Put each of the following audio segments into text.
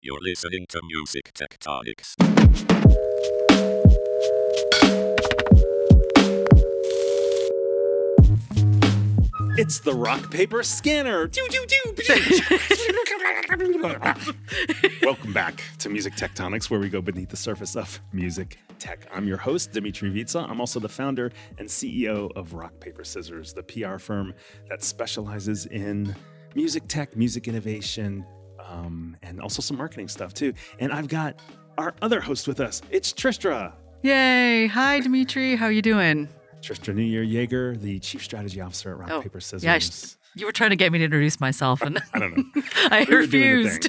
You're listening to Music Tectonics. It's the rock paper scanner. Welcome back to Music Tectonics, where we go beneath the surface of music tech. I'm your host, Dimitri Vitsa. I'm also the founder and CEO of Rock Paper Scissors, the PR firm that specializes in music tech, music innovation, and also some marketing stuff too. And I've got our other host with us. It's Tristra. Yay. Hi, Dimitri. How are you doing? Tristra New Year Yeager, the Chief Strategy Officer at Rock Paper Scissors. Yeah, you were trying to get me to introduce myself, and I don't know. I refused.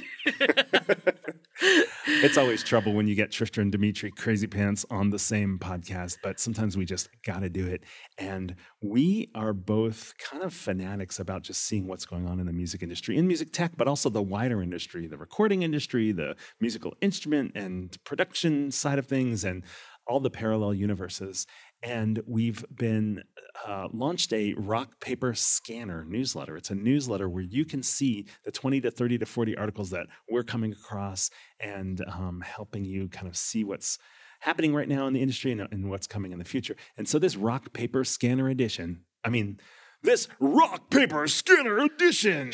It's always trouble when you get Tristra and Dimitri Crazy Pants on the same podcast, but sometimes we just got to do it. And we are both kind of fanatics about just seeing what's going on in the music industry, in music tech, but also the wider industry, the recording industry, the musical instrument and production side of things, and all the parallel universes. And we've been launched a Rock Paper Scanner newsletter. It's a newsletter where you can see the 20 to 30 to 40 articles that we're coming across and helping you kind of see what's happening right now in the industry and what's coming in the future. And so this Rock Paper Scanner edition, this Rock Paper Scanner edition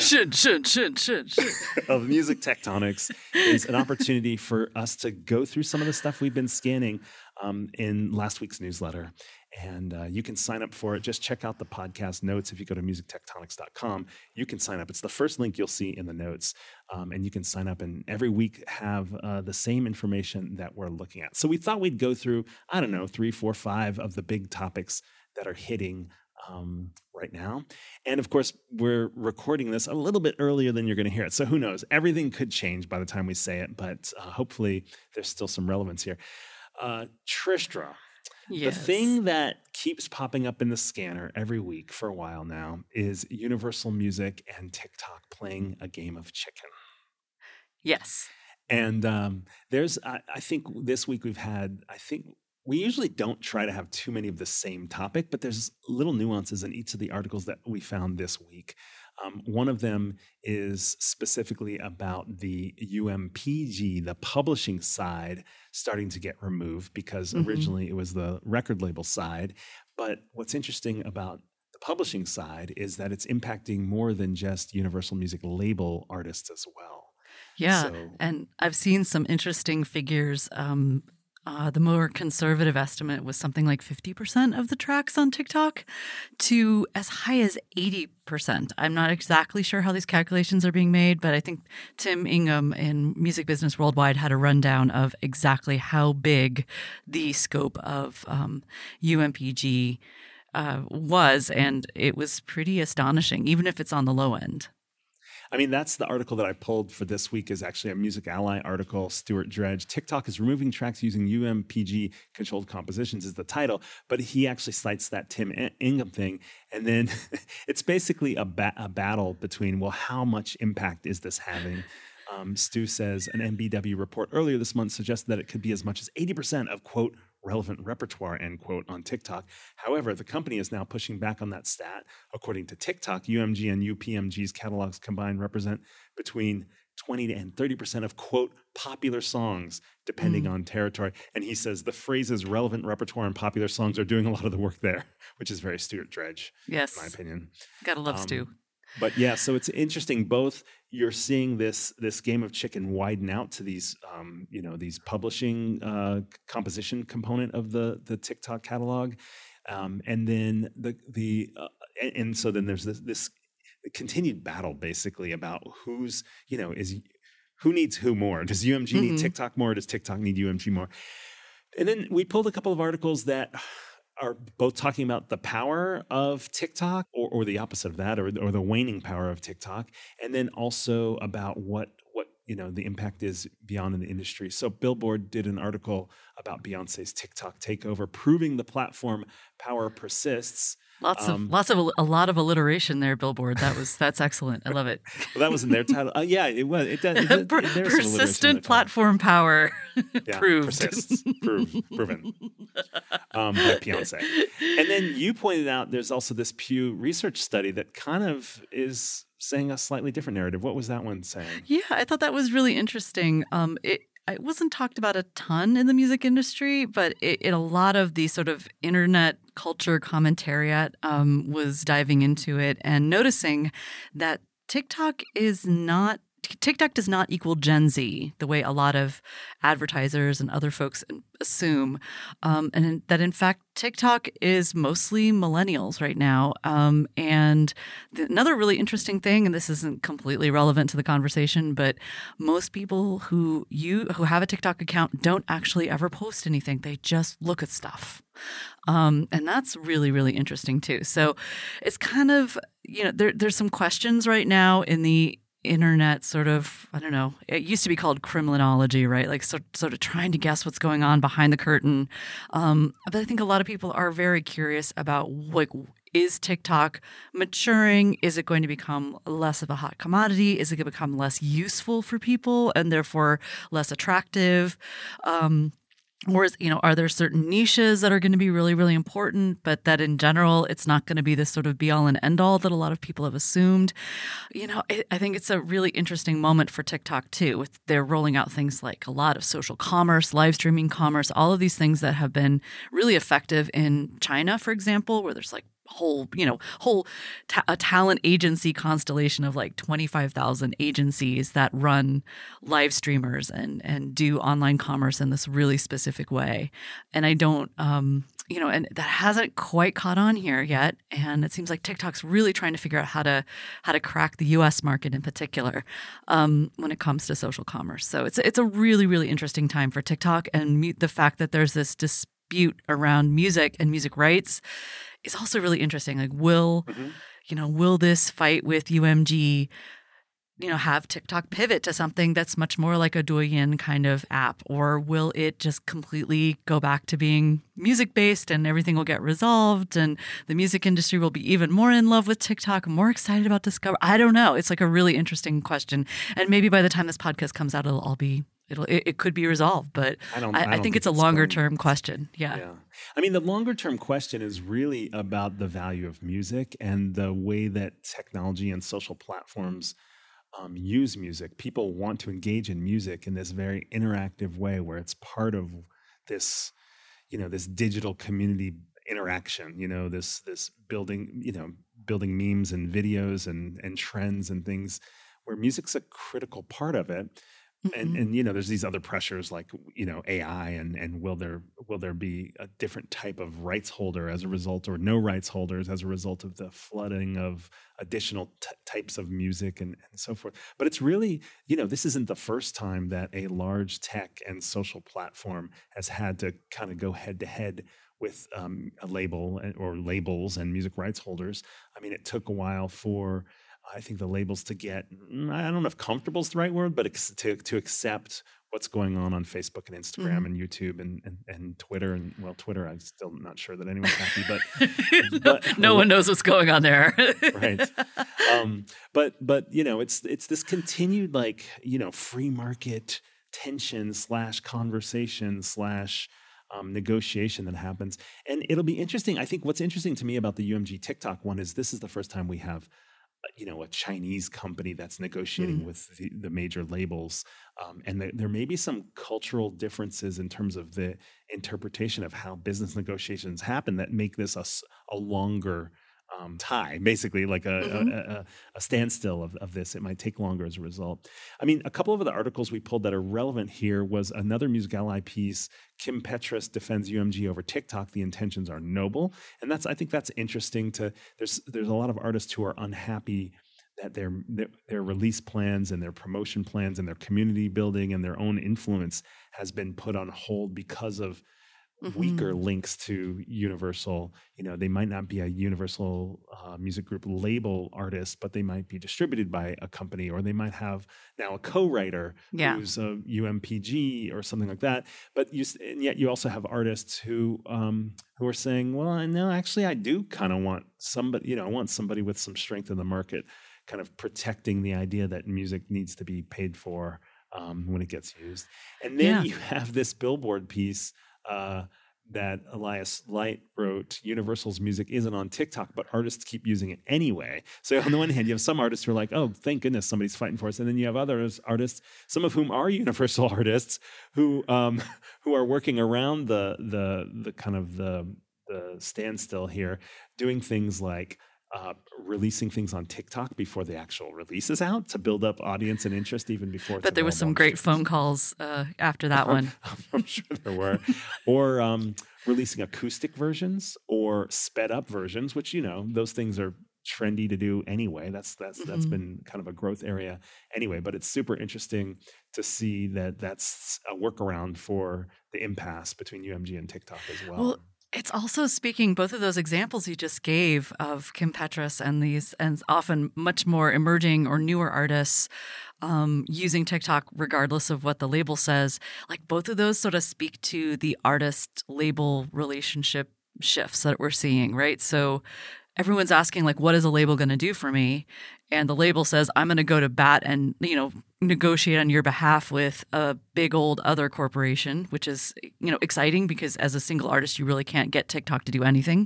of Music Tectonics is an opportunity for us to go through some of the stuff we've been scanning in last week's newsletter. And you can sign up for it. Just check out the podcast notes. If you go to musictectonics.com, you can sign up. It's the first link you'll see in the notes. And you can sign up and every week have the same information that we're looking at. So we thought we'd go through, 3, 4, 5 of the big topics that are hitting right now. And of course, we're recording this a little bit earlier than you're going to hear it. So who knows? Everything could change by the time we say it, but hopefully there's still some relevance here. Tristra, Yes. The thing that keeps popping up in the scanner every week for a while now is Universal Music and TikTok playing a game of chicken. Yes. And I think this week we usually don't try to have too many of the same topic, but there's little nuances in each of the articles that we found this week. One of them is specifically about the UMPG, the publishing side, starting to get removed because originally it was the record label side. But what's interesting about the publishing side is that it's impacting more than just Universal Music label artists as well. Yeah, and I've seen some interesting figures. The more conservative estimate was something like 50% of the tracks on TikTok to as high as 80%. I'm not exactly sure how these calculations are being made, but I think Tim Ingham in Music Business Worldwide had a rundown of exactly how big the scope of UMPG was, and it was pretty astonishing, even if it's on the low end. That's the article that I pulled for this week is actually a Music Ally article, Stuart Dredge. TikTok is removing tracks using UMPG controlled compositions is the title, but he actually cites that Tim Ingham thing. And then it's basically a battle between, how much impact is this having? Stu says an MBW report earlier this month suggested that it could be as much as 80% of, quote, relevant repertoire, end quote, on TikTok. However, the company is now pushing back on that stat. According to TikTok, UMG and UPMG's catalogs combined represent between 20 and 30% of, quote, popular songs, depending on territory. And he says the phrases relevant repertoire and popular songs are doing a lot of the work there, which is very Stuart Dredge, yes, in my opinion. Gotta love Stu. But yeah, so it's interesting. Both you're seeing this game of chicken widen out to these, these publishing composition component of the TikTok catalog, and then so then there's this continued battle basically about who needs who more. Does UMG need TikTok more? Or does TikTok need UMG more? And then we pulled a couple of articles that are both talking about the power of TikTok or the opposite of that, or the waning power of TikTok, and then also about what the impact is beyond in the industry. So Billboard did an article about Beyonce's TikTok takeover, proving the platform power persists. A lot of alliteration there, Billboard. That's excellent. I love it. Well, that was in their title. Yeah, it was. It does. Persistent platform power proved. Persists. Proven. By Beyonce. And then you pointed out there's also this Pew Research study that kind of is saying a slightly different narrative. What was that one saying? Yeah, I thought that was really interesting. It wasn't talked about a ton in the music industry, but a lot of the sort of internet culture commentariat was diving into it and noticing that TikTok does not equal Gen Z the way a lot of advertisers and other folks assume, that in fact TikTok is mostly millennials right now. And another really interesting thing, and this isn't completely relevant to the conversation, but most people who have a TikTok account don't actually ever post anything. They just look at stuff. And that's really, really interesting too. So it's kind of, there's some questions right now in the internet sort of, I don't know, it used to be called criminology, right? Like sort of trying to guess what's going on behind the curtain. But I think a lot of people are very curious about, like, is TikTok maturing? Is it going to become less of a hot commodity? Is it going to become less useful for people and therefore less attractive? Or are there certain niches that are going to be really, really important, but that in general, it's not going to be this sort of be all and end all that a lot of people have assumed? I think it's a really interesting moment for TikTok too. They're rolling out things like a lot of social commerce, live streaming commerce, all of these things that have been really effective in China, for example, where there's like a talent agency constellation of like 25,000 agencies that run live streamers and do online commerce in this really specific way. And I don't, and that hasn't quite caught on here yet. And it seems like TikTok's really trying to figure out how to crack the U.S. market in particular when it comes to social commerce. So it's a really, really interesting time for TikTok, and the fact that there's this dispute around music and music rights is also really interesting. Like, will this fight with UMG, have TikTok pivot to something that's much more like a Douyin kind of app? Or will it just completely go back to being music-based and everything will get resolved and the music industry will be even more in love with TikTok, more excited about Discover? I don't know. It's like a really interesting question. And maybe by the time this podcast comes out, it'll all be it could be resolved, but I think it's a longer term question. Yeah. I mean, the longer term question is really about the value of music and the way that technology and social platforms use music. People want to engage in music in this very interactive way where it's part of this, this digital community interaction, this building memes and videos and trends and things where music's a critical part of it. Mm-hmm. And there's these other pressures like AI and will there be a different type of rights holder as a result, or no rights holders as a result of the flooding of additional types of music and so forth. But it's really this isn't the first time that a large tech and social platform has had to kind of go head to head with a label or labels and music rights holders. I mean, it took a while for I think the labels to get, I don't know if comfortable is the right word, but to accept what's going on Facebook and Instagram and YouTube and Twitter. And Twitter, I'm still not sure that anyone's happy, but no one knows what's going on there. Right. But it's this continued free market tension / conversation / negotiation that happens. And it'll be interesting. I think what's interesting to me about the UMG TikTok one is this is the first time we have a Chinese company that's negotiating with the major labels. And there may be some cultural differences in terms of the interpretation of how business negotiations happen that make this a longer tie, basically like a standstill of this. It might take longer as a result. I mean, a couple of the articles we pulled that are relevant here was another Music Ally piece. Kim Petras defends UMG over TikTok. The intentions are noble. And I think that's interesting there's a lot of artists who are unhappy that their release plans and their promotion plans and their community building and their own influence has been put on hold because of weaker links to Universal. They might not be a Universal Music Group label artist, but they might be distributed by a company, or they might have now a co-writer who's a UMPG or something like that. But yet you also have artists who are saying, well, no, actually, I do kind of want somebody. I want somebody with some strength in the market, kind of protecting the idea that music needs to be paid for when it gets used. And then you have this Billboard piece that Elias Light wrote, Universal's music isn't on TikTok, but artists keep using it anyway. So on the one hand, you have some artists who are like, oh, thank goodness somebody's fighting for us. And then you have others artists, some of whom are Universal artists who are working around the kind of the standstill here, doing things like releasing things on TikTok before the actual release is out to build up audience and interest even before. But there was some great phone calls after that one. I'm sure there were. Or releasing acoustic versions or sped up versions, which, those things are trendy to do anyway. That's been kind of a growth area anyway. But it's super interesting to see that that's a workaround for the impasse between UMG and TikTok as well. It's also speaking both of those examples you just gave of Kim Petras and often much more emerging or newer artists using TikTok regardless of what the label says. Like both of those sort of speak to the artist-label relationship shifts that we're seeing, right? So everyone's asking like, what is a label going to do for me? And the label says, I'm going to go to bat and, negotiate on your behalf with a big old other corporation, which is, exciting because as a single artist, you really can't get TikTok to do anything.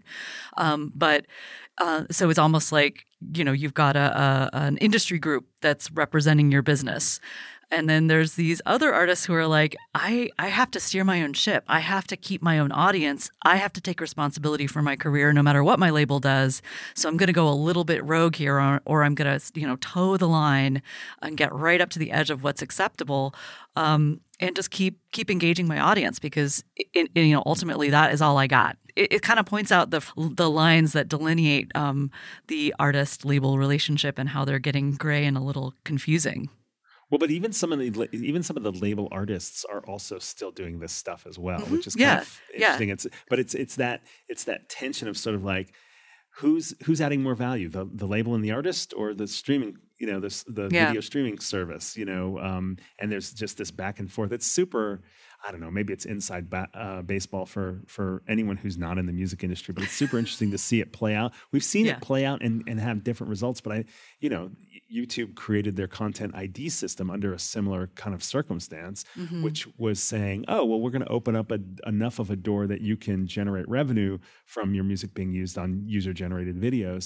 So it's almost like, you've got an industry group that's representing your business. And then there's these other artists who are like, I have to steer my own ship. I have to keep my own audience. I have to take responsibility for my career no matter what my label does. So I'm going to go a little bit rogue here or I'm going to, toe the line and get right up to the edge of what's acceptable and just keep engaging my audience because, ultimately that is all I got. It kind of points out the lines that delineate the artist-label relationship and how they're getting gray and a little confusing. Well, but even some of the label artists are also still doing this stuff as well, which is kind of interesting. Yeah. It's that tension of sort of like who's adding more value, the label and the artist, or the streaming, the video streaming service, and there's just this back and forth. It's super. I don't know, maybe it's inside baseball for anyone who's not in the music industry, but it's super interesting to see it play out. We've seen it play out and have different results, but YouTube created their content ID system under a similar kind of circumstance, which was saying, oh, well, we're going to open up enough of a door that you can generate revenue from your music being used on user-generated videos.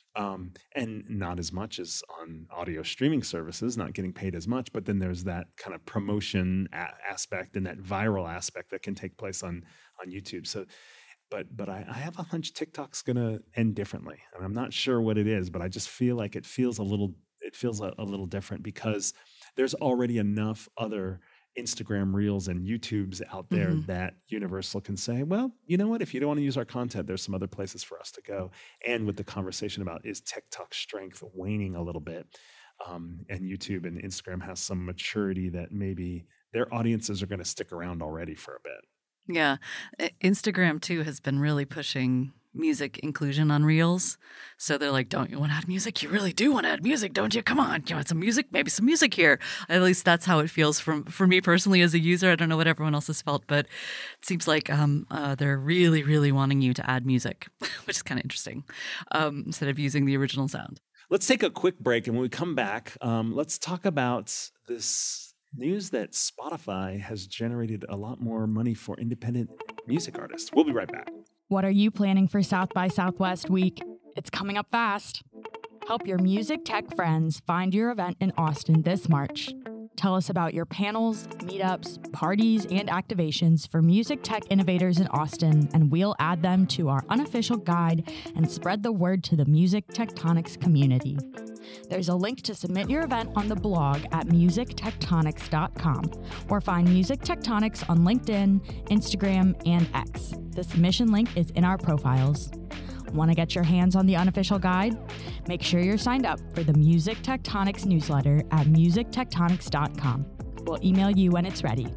And not as much as on audio streaming services, not getting paid as much. But then there's that kind of promotion aspect and that viral aspect that can take place on YouTube. So, but I have a hunch TikTok's going to end differently, and I'm not sure what it is, but I just feel like it feels a little different because there's already enough other Instagram Reels and YouTubes out there that Universal can say, well, you know what? If you don't want to use our content, there's some other places for us to go. And with the conversation about is TikTok's strength waning a little bit, and YouTube and Instagram has some maturity that maybe their audiences are going to stick around already for a bit. Yeah. Instagram, too, has been really pushing music inclusion on Reels. So they're like, don't you want to add music? You really do want to add music, don't you? Come on, you want some music? Maybe some music here. At least that's how it feels for me personally as a user. I don't know what everyone else has felt, but it seems like they're really, really wanting you to add music, which is kind of interesting, instead of using the original sound. Let's take a quick break, and when we come back, let's talk about this news that Spotify has generated a lot more money for independent music artists. We'll be right back. What are you planning for South by Southwest week? It's coming up fast. Help your music tech friends find your event in Austin this March. Tell us about your panels, meetups, parties, and activations for music tech innovators in Austin, and we'll add them to our unofficial guide and spread the word to the Music Tectonics community. There's a link to submit your event on the blog at musictectonics.com, or find Music Tectonics on LinkedIn, Instagram, and X. The submission link is in our profiles. Want to get your hands on the unofficial guide? Make sure you're signed up for the Music Tectonics newsletter at musictectonics.com. We'll email you when it's ready.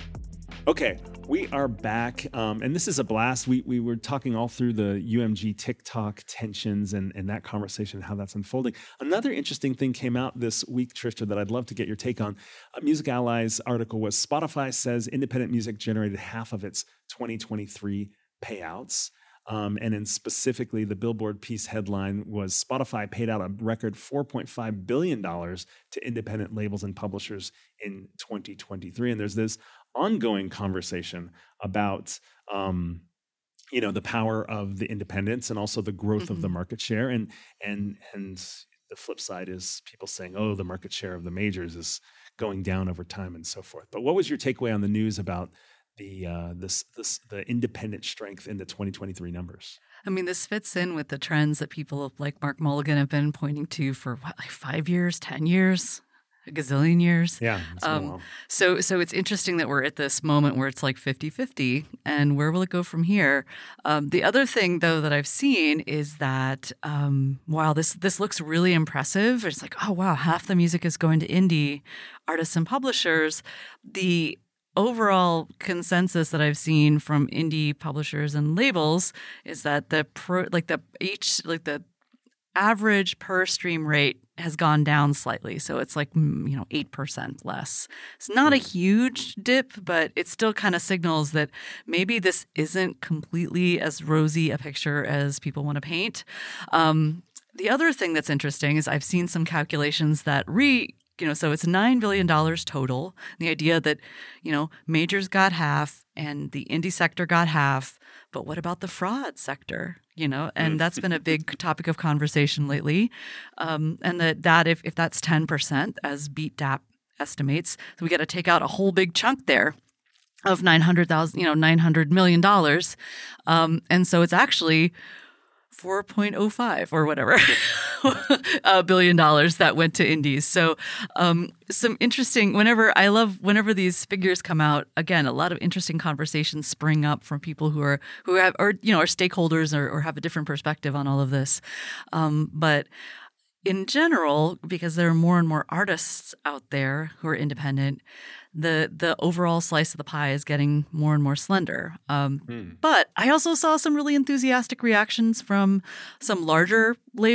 Okay, we are back, and this is a blast. We were talking all through the UMG TikTok tensions and that conversation, how that's unfolding. Another interesting thing came out this week, Trisha, that I'd love to get your take on. Music Ally's article was Spotify says independent music generated half of its 2023 payouts. And then specifically, the Billboard piece headline was Spotify paid out a record $4.5 billion to independent labels and publishers in 2023. And there's this ongoing conversation about the power of the independents and also the growth of the market share. And the flip side is people saying, oh, the market share of the majors is going down over time and so forth. But what was your takeaway on the news about the independent strength in the 2023 numbers? I mean, this fits in with the trends that people like Mark Mulligan have been pointing to for 5 years, 10 years, a gazillion years. Yeah. It's been a while. So it's interesting that we're at this moment where it's like 50-50, and where will it go from here? The other thing, though, that I've seen is that while this looks really impressive, it's like, oh, wow, half the music is going to indie artists and publishers. The overall consensus that I've seen from indie publishers and labels is that the average per stream rate has gone down slightly. So it's like 8% less. It's not a huge dip, but it still kind of signals that maybe this isn't completely as rosy a picture as people want to paint. The other thing that's interesting is I've seen some calculations that so it's $9 billion total. The idea that, majors got half and the indie sector got half. But what about the fraud sector? And that's been a big topic of conversation lately. And that if that's 10%, as BeatDAP estimates, so we got to take out a whole big chunk there of $900 million. And so it's actually 4.05 or whatever $1 billion that went to indies. So some interesting, whenever these figures come out, again, a lot of interesting conversations spring up from people who are stakeholders or have a different perspective on all of this. But in general, because there are more and more artists out there who are independent, the overall slice of the pie is getting more and more slender. But I also saw some really enthusiastic reactions from some larger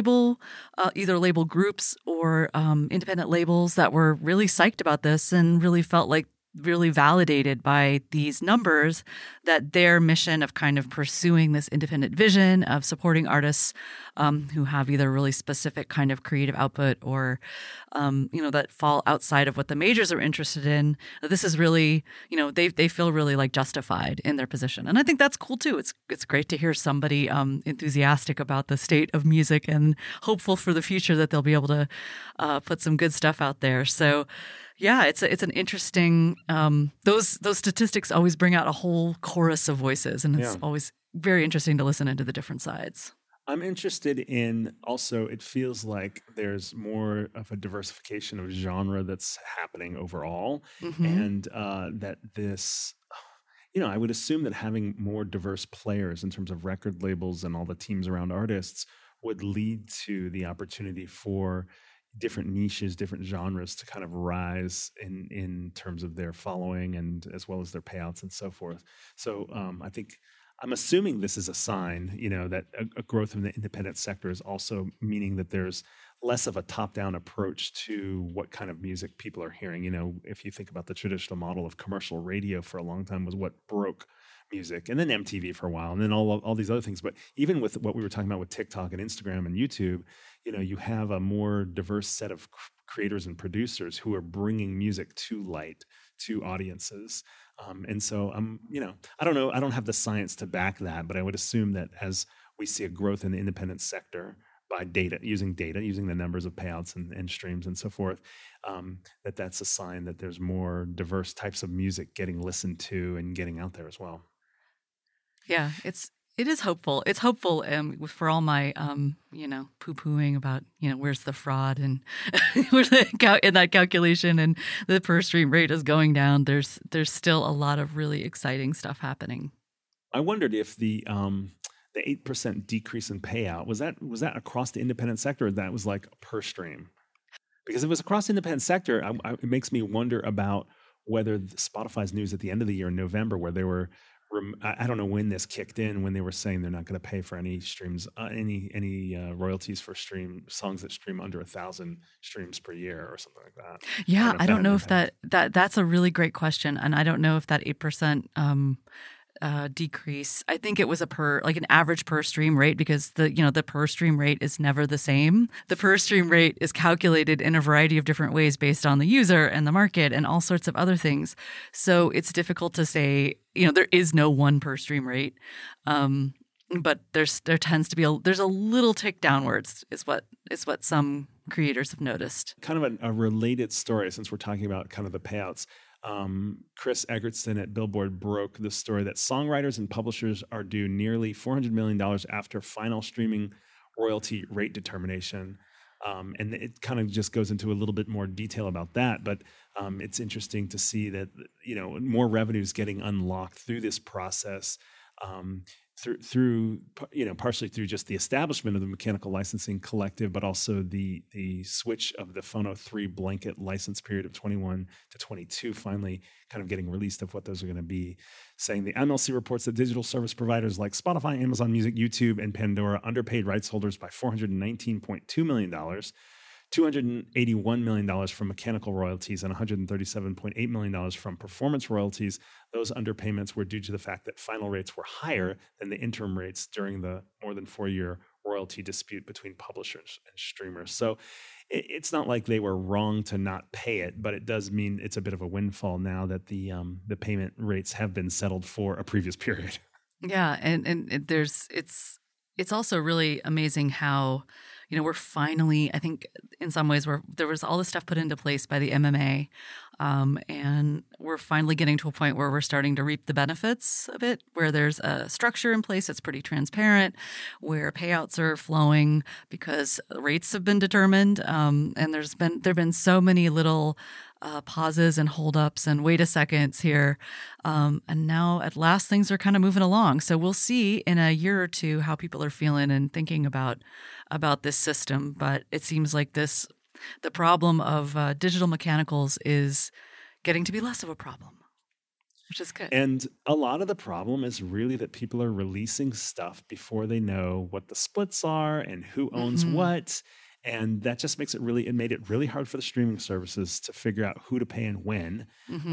either label groups or independent labels that were really psyched about this and really felt like really validated by these numbers that their mission of kind of pursuing this independent vision of supporting artists who have either really specific kind of creative output or, that fall outside of what the majors are interested in. This is really, they feel really like justified in their position. And I think that's cool too. It's great to hear somebody enthusiastic about the state of music and hopeful for the future that they'll be able to put some good stuff out there. So yeah, it's an interesting. Those statistics always bring out a whole chorus of voices, and it's always very interesting to listen into the different sides. I'm interested in also. It feels like there's more of a diversification of genre that's happening overall, and that this. I would assume that having more diverse players in terms of record labels and all the teams around artists would lead to the opportunity for different niches, different genres to kind of rise in terms of their following and as well as their payouts and so forth. So I'm assuming this is a sign, that a growth in the independent sector is also meaning that there's less of a top-down approach to what kind of music people are hearing. If you think about the traditional model of commercial radio for a long time was what broke music, and then MTV for a while, and then all these other things. But even with what we were talking about with TikTok and Instagram and YouTube, you have a more diverse set of creators and producers who are bringing music to light, to audiences. And so I don't know, I don't have the science to back that, but I would assume that as we see a growth in the independent sector by using the numbers of payouts and streams and so forth, that's a sign that there's more diverse types of music getting listened to and getting out there as well. Yeah, it is hopeful. It's hopeful for all my, poo-pooing about, where's the fraud and in that calculation and the per stream rate is going down. There's still a lot of really exciting stuff happening. I wondered if the 8% decrease in payout was that across the independent sector, or that was like per stream? Because if it was across the independent sector, it makes me wonder about whether Spotify's news at the end of the year in November, where they were. I don't know when this kicked in, when they were saying they're not going to pay for any streams, any royalties for songs that stream under 1,000 streams per year or something like that. Yeah, I don't know if that's a really great question, and I don't know if that 8% decrease. I think it was an average per stream rate, because the per stream rate is never the same. The per stream rate is calculated in a variety of different ways based on the user and the market and all sorts of other things. So it's difficult to say, there is no one per stream rate. But there tends to be there's a little tick downwards is what some creators have noticed. Kind of a related story, since we're talking about kind of the payouts. Chris Eggertson at Billboard broke the story that songwriters and publishers are due nearly $400 million after final streaming royalty rate determination. And it kind of just goes into a little bit more detail about that. But it's interesting to see that, more revenues getting unlocked through this process. Through partially through just the establishment of the Mechanical Licensing Collective, but also the switch of the Phono 3 blanket license period of 21 to 22 finally kind of getting released of what those are going to be, saying the MLC reports that digital service providers like Spotify, Amazon Music, YouTube, and Pandora underpaid rights holders by $419.2 million, $281 million from mechanical royalties, and $137.8 million from performance royalties. Those underpayments were due to the fact that final rates were higher than the interim rates during the more than 4-year royalty dispute between publishers and streamers. So it's not like they were wrong to not pay it, but it does mean it's a bit of a windfall now that the payment rates have been settled for a previous period. Yeah, and it's also really amazing how we're finally, I think in some ways there was all this stuff put into place by the MMA, and we're finally getting to a point where we're starting to reap the benefits of it, where there's a structure in place that's pretty transparent, where payouts are flowing because rates have been determined, and there've been so many little pauses and holdups and wait a seconds here. And now at last things are kind of moving along. So we'll see in a year or two how people are feeling and thinking about this system. But it seems like the problem of digital mechanicals is getting to be less of a problem, which is good. And a lot of the problem is really that people are releasing stuff before they know what the splits are and who owns what. And that just it made it really hard for the streaming services to figure out who to pay and when.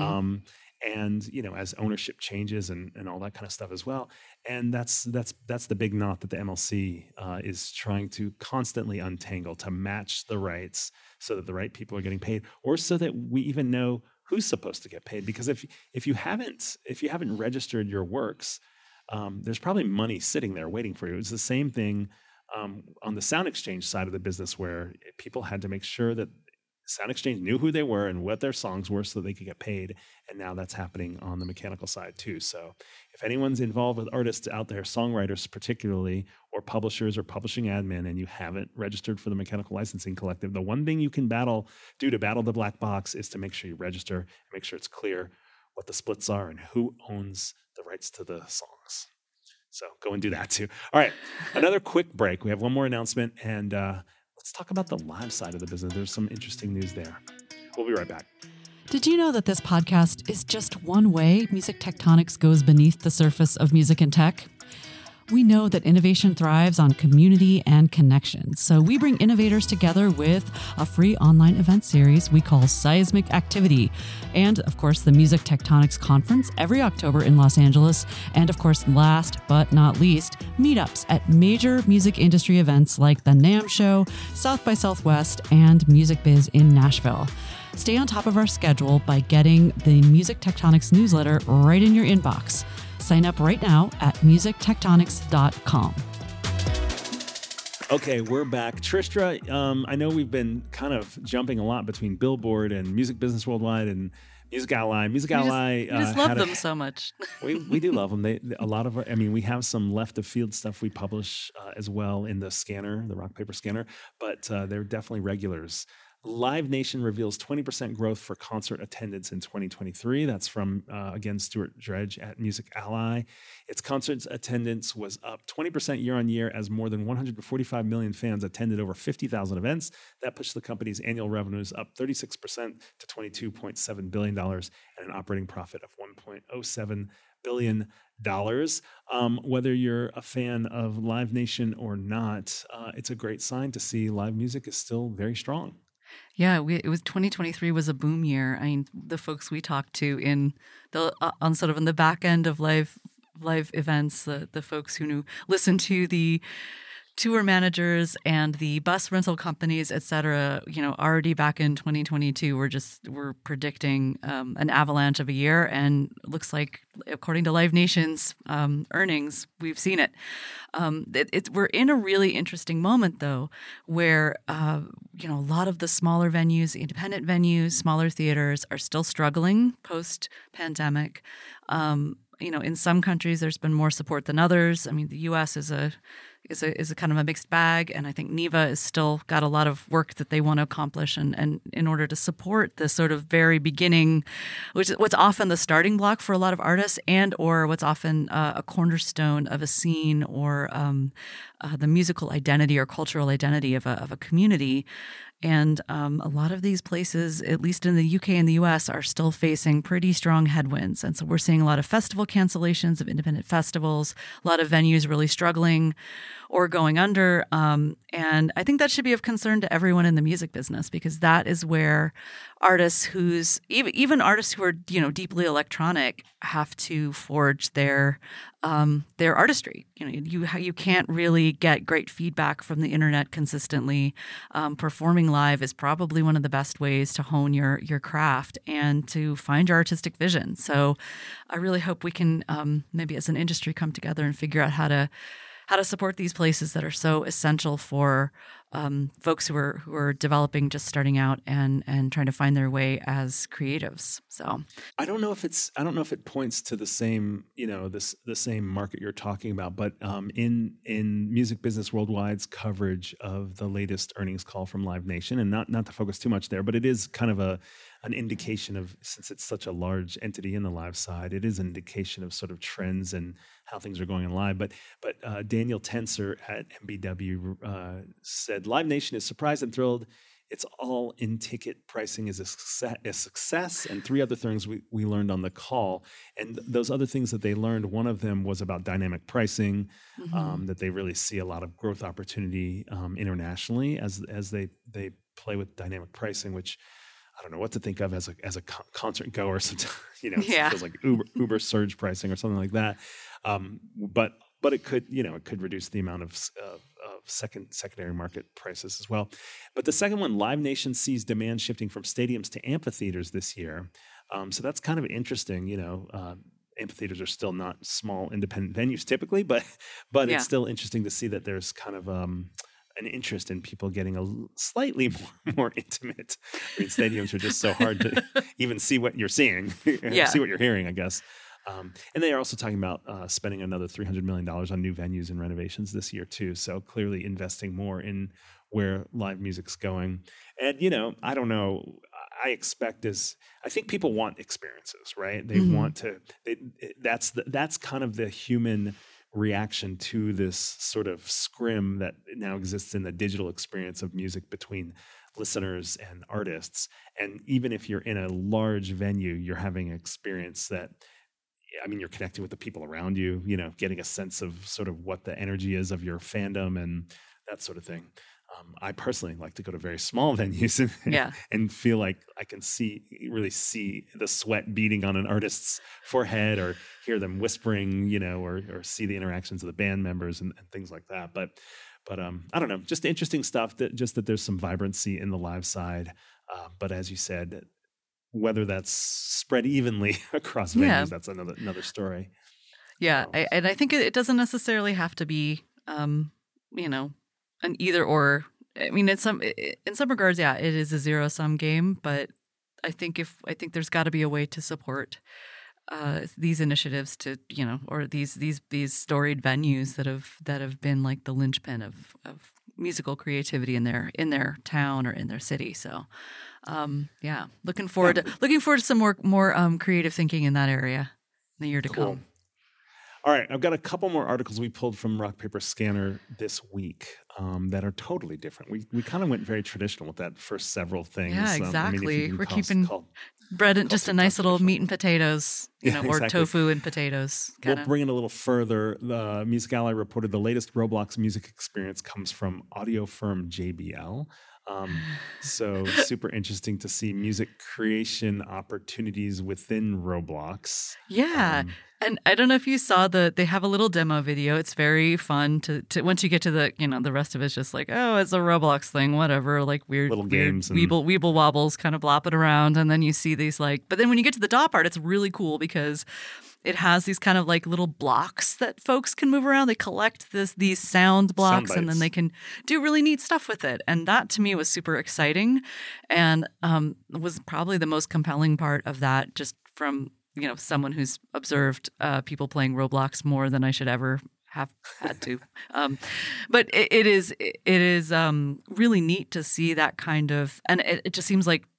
And, as ownership changes and all that kind of stuff as well. And that's the big knot that the MLC is trying to constantly untangle, to match the rights so that the right people are getting paid, or so that we even know who's supposed to get paid. Because if you haven't registered your works, there's probably money sitting there waiting for you. It's the same thing on the Sound Exchange side of the business, where people had to make sure that Sound Exchange knew who they were and what their songs were so they could get paid. And now that's happening on the mechanical side too. So if anyone's involved with artists out there, songwriters particularly, or publishers or publishing admin, and you haven't registered for the Mechanical Licensing Collective, the one thing you can do to battle the black box is to make sure you register and make sure it's clear what the splits are and who owns the rights to the songs. So go and do that too. All right, another quick break. We have one more announcement, and let's talk about the live side of the business. There's some interesting news there. We'll be right back. Did you know that this podcast is just one way Music Tectonics goes beneath the surface of music and tech? We know that innovation thrives on community and connection, so we bring innovators together with a free online event series we call Seismic Activity, and of course the Music Tectonics Conference every October in Los Angeles, and of course last but not least, meetups at major music industry events like the NAMM Show, South by Southwest, and Music Biz in Nashville. Stay on top of our schedule by getting the Music Tectonics newsletter right in your inbox. Sign up right now at musictectonics.com. Okay, we're back. Tristra, I know we've been kind of jumping a lot between Billboard and Music Business Worldwide and Music Ally. Music Ally. We just love them so much. We do love them. We have some left of field stuff we publish as well in the scanner, the Rock Paper Scanner, but they're definitely regulars. Live Nation reveals 20% growth for concert attendance in 2023. That's from, again, Stuart Dredge at Music Ally. Its concert attendance was up 20% year on year as more than 145 million fans attended over 50,000 events. That pushed the company's annual revenues up 36% to $22.7 billion and an operating profit of $1.07 billion. Whether you're a fan of Live Nation or not, it's a great sign to see live music is still very strong. Yeah, it was 2023 was a boom year. I mean, the folks we talked to in the on sort of in the back end of live live events, the folks who listen to the tour managers and the bus rental companies, et cetera, already back in 2022, we're predicting an avalanche of a year. And it looks like, according to Live Nation's earnings, we've seen it. We're in a really interesting moment, though, where, a lot of the smaller venues, independent venues, smaller theaters are still struggling post-pandemic. In some countries, there's been more support than others. I mean, the U.S. is a kind of a mixed bag, and I think NEVA has still got a lot of work that they want to accomplish, and in order to support the sort of very beginning, which is what's often the starting block for a lot of artists, and or what's often a cornerstone of a scene or the musical identity or cultural identity of a community. And a lot of these places, at least in the UK and the US, are still facing pretty strong headwinds. And so we're seeing a lot of festival cancellations of independent festivals, a lot of venues really struggling or going under. And I think that should be of concern to everyone in the music business, because that is where artists even artists who are, deeply electronic have to forge their artistry. You can't really get great feedback from the internet consistently. Performing live is probably one of the best ways to hone your craft and to find your artistic vision. So I really hope we can maybe as an industry come together and figure out how to support these places that are so essential for folks who are developing, just starting out and trying to find their way as creatives. So I don't know if it points to the same, the same market you're talking about, but in Music Business Worldwide's coverage of the latest earnings call from Live Nation, and not to focus too much there, but it is kind of an indication of, since it's such a large entity in the live side, it is an indication of sort of trends and how things are going in live. But Daniel Tenser at MBW said, Live Nation is surprised and thrilled. It's all in-ticket pricing is a success, and 3 other things we learned on the call. And those other things that they learned, one of them was about dynamic pricing, that they really see a lot of growth opportunity internationally as they play with dynamic pricing, which I don't know what to think of as a concert goer. Sometimes, it feels like Uber surge pricing or something like that. But it could reduce the amount of secondary market prices as well. But the second one, Live Nation sees demand shifting from stadiums to amphitheaters this year. So that's kind of interesting. Amphitheaters are still not small independent venues typically, but it's still interesting to see that there's kind of an interest in people getting a slightly more intimate. I mean, stadiums are just so hard to even see what you're seeing, see what you're hearing, I guess. And they are also talking about spending another $300 million on new venues and renovations this year too. So clearly investing more in where live music's going. And, I don't know, I think people want experiences, right? They want to, that's kind of the human reaction to this sort of scrim that now exists in the digital experience of music between listeners and artists. And even if you're in a large venue, you're having an experience that, you're connecting with the people around you, getting a sense of sort of what the energy is of your fandom and that sort of thing. I personally like to go to very small venues and feel like I can really see the sweat beating on an artist's forehead, or hear them whispering, or see the interactions of the band members and things like that. But I don't know, just interesting stuff that there's some vibrancy in the live side. But as you said, whether that's spread evenly across venues, that's another story. Yeah, I think it doesn't necessarily have to be, an either or. I mean, in some regards, it is a zero-sum game. But I think there's got to be a way to support these initiatives to, or these storied venues that have been like the linchpin of musical creativity in their town or in their city. So, looking forward to some more creative thinking in that area in the year to come. All right, I've got a couple more articles we pulled from Rock Paper Scanner this week that are totally different. We kind of went very traditional with that first several things. Yeah, exactly. We're keeping bread and just a nice little meat and potatoes, or tofu and potatoes. We'll bring it a little further. The Music Ally reported the latest Roblox music experience comes from audio firm JBL. So super interesting to see music creation opportunities within Roblox. Yeah. And I don't know if you saw they have a little demo video. It's very fun to once you get to the rest of it's just like, oh, it's a Roblox thing, whatever, like weird Little games and weeble wobbles kind of blopping around. And then you see these but then when you get to the DAW part, it's really cool because it has these kind of like little blocks that folks can move around. They collect these sound blocks and then they can do really neat stuff with it. And that to me was super exciting and was probably the most compelling part of that, just from someone who's observed people playing Roblox more than I should ever have had to. But it is really neat to see that kind of, and it just seems like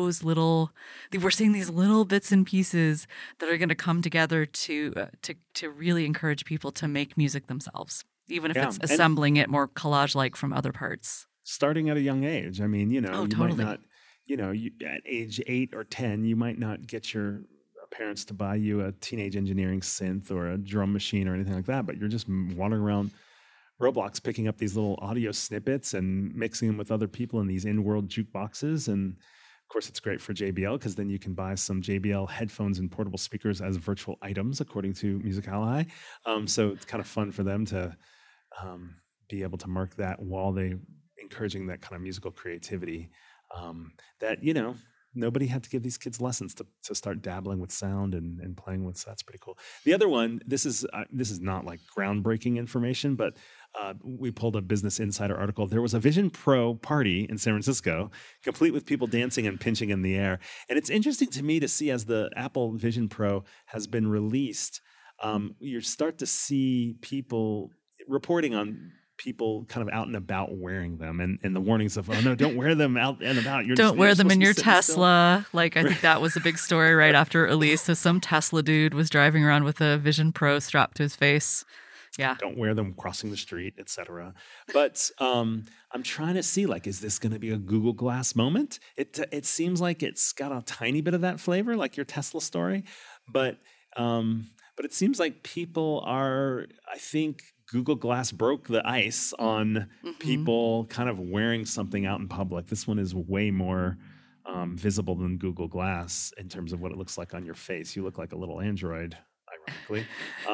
we're seeing these little bits and pieces that are going to come together to really encourage people to make music themselves, even if it's assembling it more collage-like from other parts. Starting at a young age. I mean, you totally. might not, at age 8 or 10, you might not get your parents to buy you a teenage engineering synth or a drum machine or anything like that, but you're just wandering around Roblox picking up these little audio snippets and mixing them with other people in these in-world jukeboxes. And of course, it's great for JBL because then you can buy some JBL headphones and portable speakers as virtual items, according to Music Ally. So it's kind of fun for them to be able to mark that while they encouraging that kind of musical creativity that, nobody had to give these kids lessons to start dabbling with sound and playing with. So that's pretty cool. The other one, this is not like groundbreaking information, but we pulled a Business Insider article. There was a Vision Pro party in San Francisco, complete with people dancing and pinching in the air. And it's interesting to me to see as the Apple Vision Pro has been released, you start to see people reporting on people kind of out and about wearing them and the warnings of, oh no, don't wear them out and about. Don't wear them in your Tesla. Like, I think that was a big story right after release. So some Tesla dude was driving around with a Vision Pro strapped to his face. Yeah. Don't wear them crossing the street, etc. But I'm trying to see, is this going to be a Google Glass moment? It seems like it's got a tiny bit of that flavor, like your Tesla story. But it seems like people are, I think, Google Glass broke the ice on people kind of wearing something out in public. This one is way more visible than Google Glass in terms of what it looks like on your face. You look like a little android, ironically,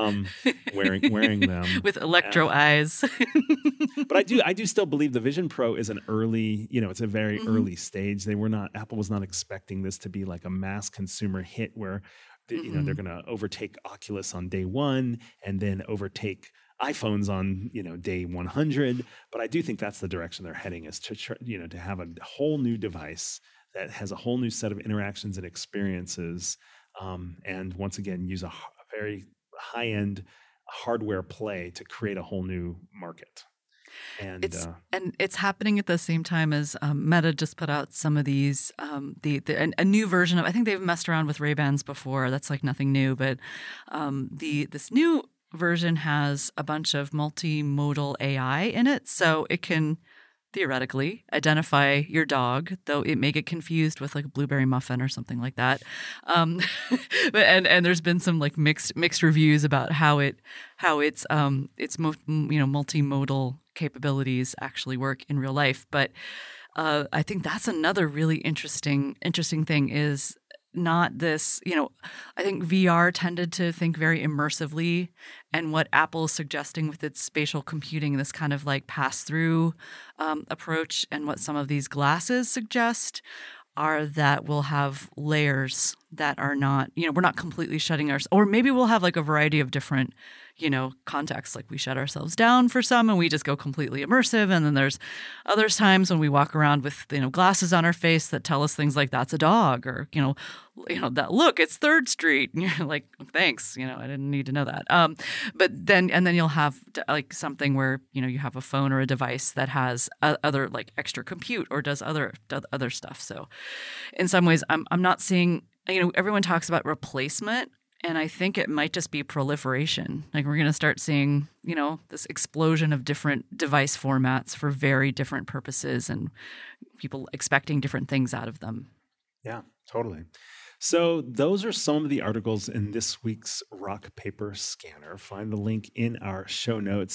wearing them with electro eyes. But I do still believe the Vision Pro is an early, it's a very early stage. Apple was not expecting this to be like a mass consumer hit where they're going to overtake Oculus on day one and then overtake iPhones on, day 100. But I do think that's the direction they're heading, is to have a whole new device that has a whole new set of interactions and experiences. And once again, use a very high-end hardware play to create a whole new market. And it's happening at the same time as Meta just put out some of these a new version of, I think they've messed around with Ray-Bans before. That's like nothing new, but this new version has a bunch of multimodal AI in it, so it can theoretically identify your dog, though it may get confused with like a blueberry muffin or something like that. And there's been some like mixed reviews about how its multimodal capabilities actually work in real life. But I think that's another really interesting thing is not this, I think VR tended to think very immersively, and what Apple is suggesting with its spatial computing, this kind of like pass-through approach, and what some of these glasses suggest are that we'll have layers that are not, we're not completely shutting ourselves, or maybe we'll have like a variety of different, contexts. Like we shut ourselves down for some and we just go completely immersive. And then there's other times when we walk around with, glasses on our face that tell us things like that's a dog, or, that look, it's 3rd Street. And you're like, thanks, I didn't need to know that. But then you'll have like something where, you have a phone or a device that has other like extra compute or does other stuff. So in some ways I'm not seeing, everyone talks about replacement, and I think it might just be proliferation. Like we're going to start seeing, this explosion of different device formats for very different purposes and people expecting different things out of them. Yeah, totally. So those are some of the articles in this week's Rock Paper Scanner. Find the link in our show notes.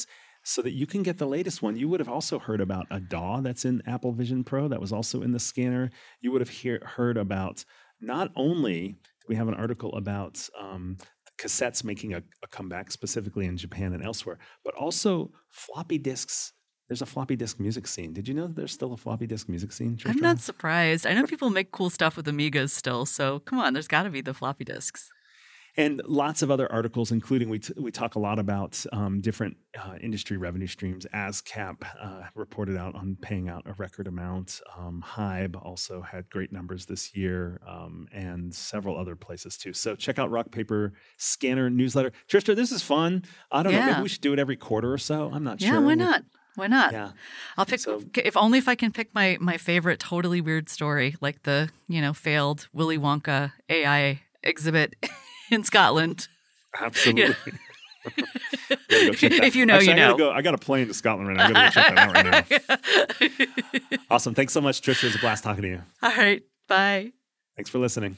so that you can get the latest one. You would have also heard about a DAW that's in Apple Vision Pro that was also in the scanner. You would have heard about, not only do we have an article about cassettes making a comeback, specifically in Japan and elsewhere, but also floppy disks. There's a floppy disk music scene. Did you know that there's still a floppy disk music scene, Trisha? I'm not surprised. I know people make cool stuff with Amigas still, so come on, there's got to be the floppy disks. And lots of other articles, including we talk a lot about different industry revenue streams. ASCAP reported out on paying out a record amount. Hybe also had great numbers this year, and several other places too. So check out Rock Paper Scanner newsletter. Trisha, this is fun. I don't know. Maybe we should do it every quarter or so. I'm not sure. Yeah, why not? Why not? Yeah. I'll pick, if only if I can pick my favorite totally weird story, like the, failed Willy Wonka AI exhibit in Scotland. Absolutely. Yeah. Go check that. If you know, Actually, you know. I got a plane to Scotland right now. I got to go check that out right now. Awesome. Thanks so much, Trisha. It was a blast talking to you. All right. Bye. Thanks for listening.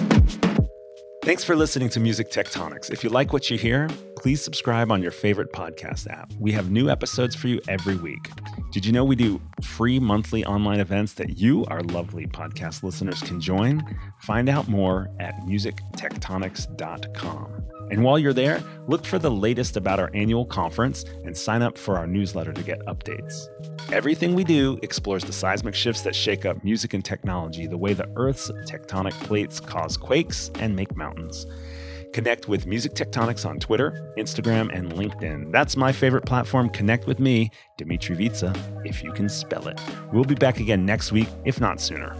Thanks for listening to Music Tectonics. If you like what you hear, please subscribe on your favorite podcast app. We have new episodes for you every week. Did you know we do free monthly online events that you, our lovely podcast listeners, can join? Find out more at musictectonics.com. And while you're there, look for the latest about our annual conference and sign up for our newsletter to get updates. Everything we do explores the seismic shifts that shake up music and technology, the way the Earth's tectonic plates cause quakes and make mountains. Connect with Music Tectonics on Twitter, Instagram, and LinkedIn. That's my favorite platform. Connect with me, Dimitri Vitsa, if you can spell it. We'll be back again next week, if not sooner.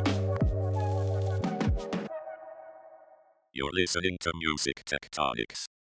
You're listening to Music Tectonics.